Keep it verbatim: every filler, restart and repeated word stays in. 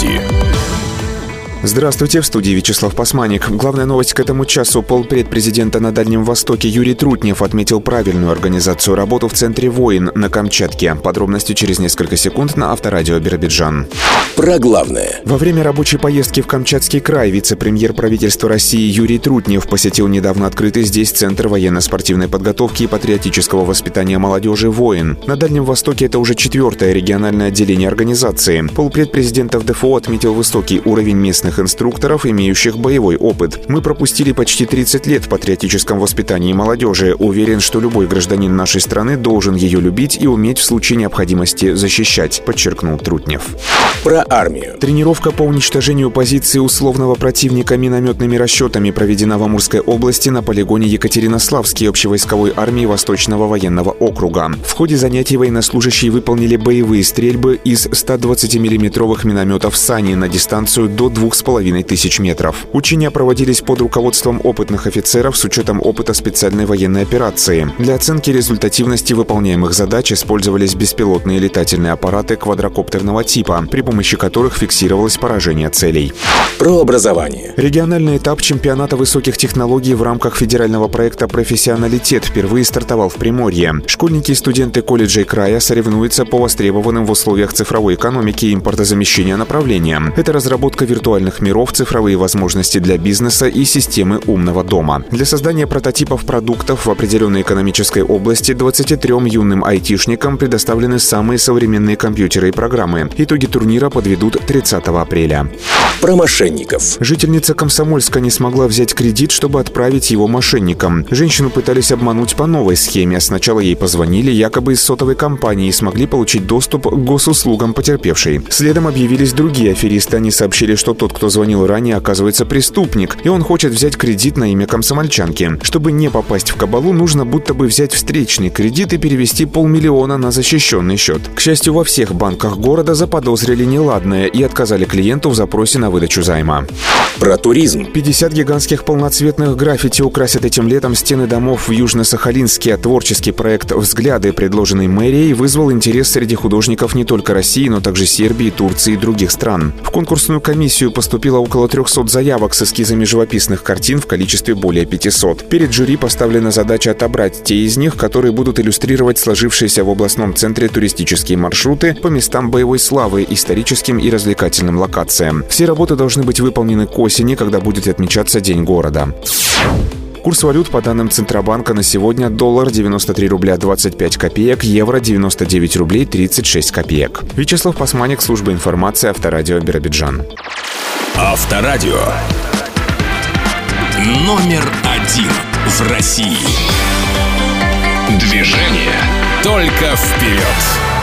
новости. Здравствуйте, в студии Вячеслав Пасманик. Главная новость к этому часу. Полпред президента на Дальнем Востоке Юрий Трутнев отметил правильную организацию работы в центре «Воин» на Камчатке. Подробности через несколько секунд на Авторадио Биробиджан. Про главное. Во время рабочей поездки в Камчатский край вице-премьер правительства России Юрий Трутнев посетил недавно открытый здесь Центр военно-спортивной подготовки и патриотического воспитания молодежи «Воин». На Дальнем Востоке это уже четвертое региональное отделение организации. Полпред президента в ДФО отметил высокий уровень местных инструкторов, имеющих боевой опыт. Мы пропустили почти тридцать лет в патриотическом воспитании молодежи. Уверен, что любой гражданин нашей страны должен ее любить и уметь в случае необходимости защищать, подчеркнул Трутнев. Про армию. Тренировка по уничтожению позиции условного противника минометными расчетами проведена в Амурской области на полигоне Екатеринославской общевойсковой армии Восточного военного округа. В ходе занятий военнослужащие выполнили боевые стрельбы из ста двадцатимиллиметровых минометов «Сани» на дистанцию до двух с половиной тысяч метров. Учения проводились под руководством опытных офицеров с учетом опыта специальной военной операции. Для оценки результативности выполняемых задач использовались беспилотные летательные аппараты квадрокоптерного типа, при помощи которых фиксировалось поражение целей. Про образование. Региональный этап чемпионата высоких технологий в рамках федерального проекта «Профессионалитет» впервые стартовал в Приморье. Школьники и студенты колледжей края соревнуются по востребованным в условиях цифровой экономики и импортозамещения направлениям. Это разработка виртуальных миров, цифровые возможности для бизнеса и системы умного дома. Для создания прототипов продуктов в определенной экономической области двадцати трём юным айтишникам предоставлены самые современные компьютеры и программы. Итоги турнира подведут тридцатого апреля. Про мошенников. Жительница Комсомольска не смогла взять кредит, чтобы отправить его мошенникам. Женщину пытались обмануть по новой схеме. Сначала ей позвонили якобы из сотовой компании и смогли получить доступ к госуслугам потерпевшей. Следом объявились другие аферисты. Они сообщили, что тот, кто звонил ранее, оказывается преступник, и он хочет взять кредит на имя комсомольчанки. Чтобы не попасть в кабалу, нужно будто бы взять встречный кредит и перевести полмиллиона на защищенный счет. К счастью, во всех банках города заподозрили неладное и отказали клиенту в запросе на выдачу займа. Про туризм. пятьдесят гигантских полноцветных граффити украсят этим летом стены домов в Южно-Сахалинске. Творческий проект «Взгляды», предложенный мэрией, вызвал интерес среди художников не только России, но также Сербии, Турции и других стран. В конкурсную комиссию поступило около трехсот заявок с эскизами живописных картин в количестве более пятисот. Перед жюри поставлена задача отобрать те из них, которые будут иллюстрировать сложившиеся в областном центре туристические маршруты по местам боевой славы, историческим и развлекательным локациям. Все работы должны быть выполнены к осени, когда будет отмечаться День города. Курс валют по данным Центробанка на сегодня: доллар девяносто три рубля двадцать пять копеек, евро девяносто девять рублей тридцать шесть копеек. Вячеслав Пасманик, служба информации, Авторадио Биробиджан. Авторадио. Номер один в России. Движение только вперед.